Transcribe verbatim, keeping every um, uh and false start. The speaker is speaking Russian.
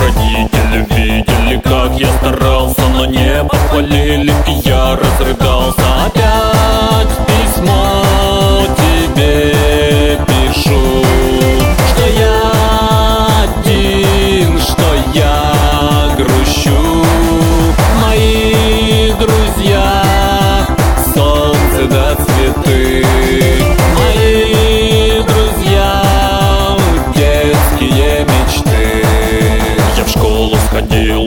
родители видели, как я старался, но не похвалили, и я разрыдался. Опять письмо тебе пишу, что я один, что я грущу. Мои друзья — солнце да цветы, мои друзья — детские мечты. Я в школу сходил